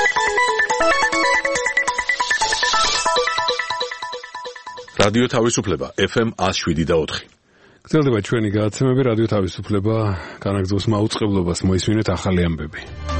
რადიო თავისუფლება FM 107.4. გრძელდება ჩვენი გადაცემები რადიო თავისუფლება განაგრძობს მაუწყებლობას მოისმინეთ ახალი ამბები.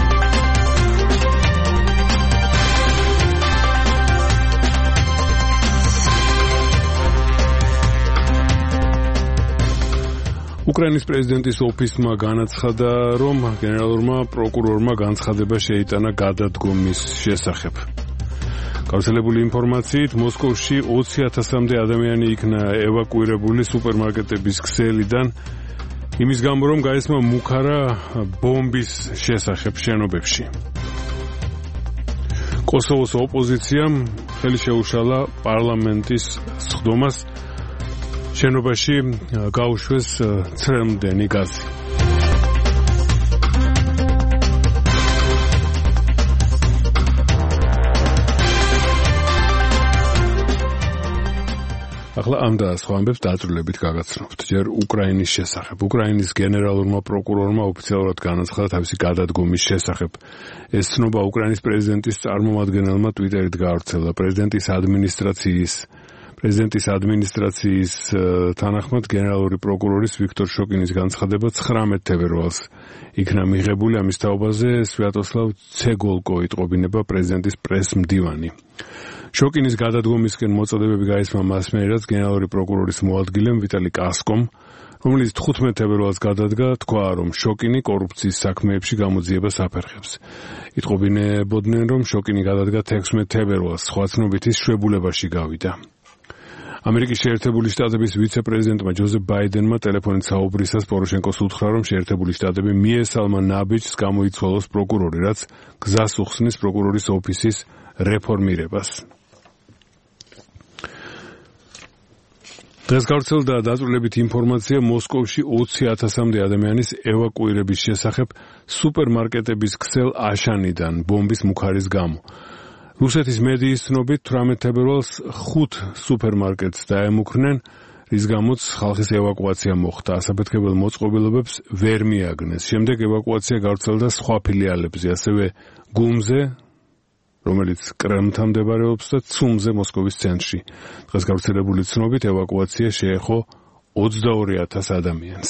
უკრაინის პრეზიდენტის ოფისმა განაცხადა, რომ გენერალურმა პროკურორმა განცხადება შეიტანა გადადგომის შესახებ. გავრცელებული ინფორმაციით, მოსკოვში 20,000-მდე ადამიანი იქნა ევაკუირებული სუპერმარკეტების ქსელიდან, იმის გამო, რომ გაესმა მუქარა ბომბის შესახებ შენობებში. კოსოვოს ოპოზიციამ ხელი შეუშალა პარლამენტის სხდომას შენობაში გაუშვეს ცრემლმდენი გაზი. ახლა ამ და სხვა ამბებს დაწვრილებით გაგაცნობთ. ჯერ უკრაინის შესახებ. უკრაინის გენერალურმა პროკურორმა ოფიციალურად განაცხადა თავისი გადადგომის შესახებ. ეს ცნობა უკრაინის პრეზიდენტის წარმომადგენელმა ტვიტერით გაავრცელა. პრეზიდენტის ადმინისტრაციის თანახმად გენერალური პროკურორის ვიქტორ შოკინის განცხადება 19 თებერვალს იქნა მიღებული. ამის თაობაზე სვიატოსლავ ცეგოლკო იტყობინება პრეზიდენტის პრესმდივანი. შოკინის გადადგომისკენ მოწოდებები გაისმა მასმერად გენერალური პროკურორის მოადგილემ ვიტალი კასკომ, რომელიც 15 თებერვალს გადადგა, თქვა, რომ შოკინი კორუფციის საქმეებში გამოძიებას აფერხებს. იტყობინებოდნენ, რომ შოკინი გადადგა 16 თებერვალს, სხვა ცნობით ის შვებულებაში გავიდა. ამერიკის შეერთებული შტატების ვიცე-პრეზიდენტმა ჯოზეფ ბაიდენმა ტელეფონით საუბრისას პოროშენკოს უთხრა, რომ შეერთებული შტატები მიესალმა ნაბიჯს გამოიცვალოს პროკურორი, რაც გზას უხსნის პროკურორის ოფისის რეფორმირებას. დღეს გავრცელდა დაწვრილებით ინფორმაცია მოსკოვში 20,000-მდე ადამიანის ევაკუირების შესახებ სუპერმარკეტების ქსელ აშანიდან ბომბის მუქარის გამო. რუსეთის მედიის ცნობით 18 თებერვალს 5 სუპერმარკეტს დაემუქრნენ, რის გამოც ხალხის ევაკუაცია მოხდა. ასაფეთქებელ მოწყობილობებს ვერ მიაგნეს. შემდეგ ევაკუაცია გავრცელდა სხვა ფილიალებზე, ასევე გუმზე, რომელიც კრემლთან მდებარეობს და ცუმზე მოსკოვის ცენტრში. დღეს გავრცელებული ცნობით ევაკუაცია შეეხო 22,000 ადამიანს.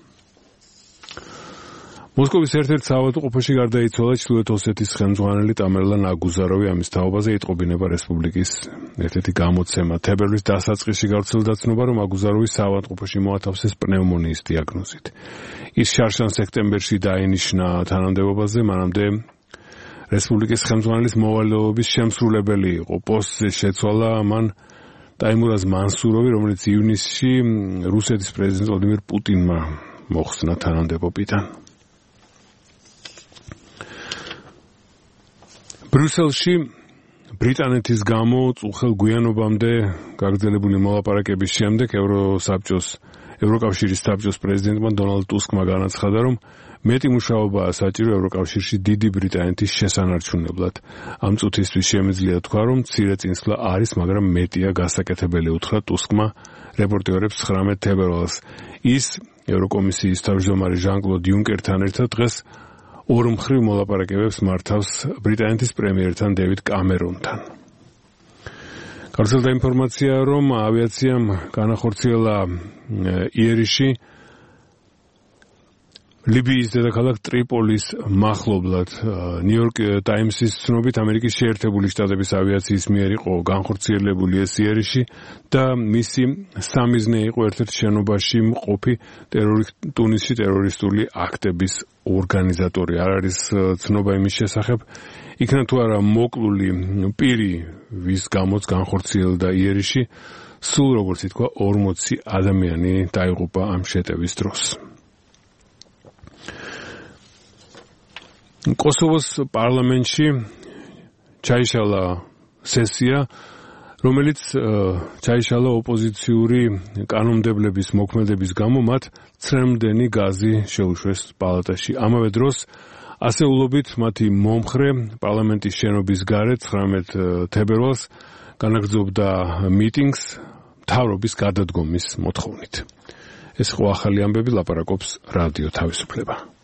მოსკოვის ერთ-ერთ საავადმყოფოში გარდაიცვალა ჩრდილოეთ ოსეთის ხელმძღვანელი ტამერლან აგუზაროვი. ამის თაობაზე იტყობინება რესპუბლიკის ერთ-ერთი გამოცემა. თებერვლის დასაწყისში გავრცელდა ცნობა, რომ აგუზაროვი საავადმყოფოში მოათავსეს პნევმონიის დიაგნოზით. ის შარშან სექტემბერში დაინიშნა თანამდებობაზე, მანამდე რესპუბლიკის ხელმძღვანელის მოვალეობის შემსრულებელი იყო. პოსტზე შეცვალა მან ტაიმურაზ მანსუროვი, რომელიც ივნისში რუსეთის პრეზიდენტ ვლადიმირ პუტინმა მოხსნა თანამდებობიდან. ბრიუსელში ბრიტანეთის გამო წუხელ გვიანობამდე გაგრძელებული მოლაპარაკების შემდეგ ევროკავშირის საბჭოს პრეზიდენტმა დონალდ ტუსკმა განაცხადა, რომ მეტი მუშაობაა საჭირო ევროკავშირში დიდი ბრიტანეთის შესანარჩუნებლად. ამ წუთისთვის შემიძლია თქვა, რომ მცირე წინსვლა არის, მაგრამ მეტია გასაკეთებელი, უთხრა ტუსკმა რეპორტერებს 19 თებერვალს. ის ევროკომისიის თავმჯდომარე ჟან-კლოდ იუნკერთან ერთად დღეს ორმხრივ მოლაპარაკებებს მართავს ბრიტანეთის პრემიერთან დევიდ კამერონთან. გავრცელდა ინფორმაცია, რომ ავიაციამ განახორციელა იერიში ლიბიის დედაქალაქ ტრიპოლის მახლობლად. ნიუ-იორკ ტაიმსის ცნობით ამერიკის შეერთებული შტატების ავიაციის მიერ იყო განხორციელებული ეს იერიში და მისი სამიზნე იყო ერთ-ერთ შენობაში მყოფი ტუნისში ტერორისტული აქტების ორგანიზატორი. არ არის ცნობა იმის შესახებ, იქნა თუ არა მოკლული პირი, ვის გამოც განხორციელდა იერიში, სულ როგორც ითქვა 40 ადამიანი დაიღუპა ამ შეტევის დროს. კოსოვოს პარლამენტში ჩაიშალა სესია, რომელიც ჩაიშალა ოპოზიციური კანონმდებლების მოქმედების გამო მათ ცრემლმდენი გაზი შეუშვეს პალატაში. ამავე დროს ასეულობით მათი მომხრე პარლამენტის შენობის გარეთ 19 თებერვალს განაგრძობდა მიტინგს მთავრობის გადადგომის მოთხოვნით. ეს ხო ახალი ამბები, ლაპარაკობს რადიო თავისუფლება.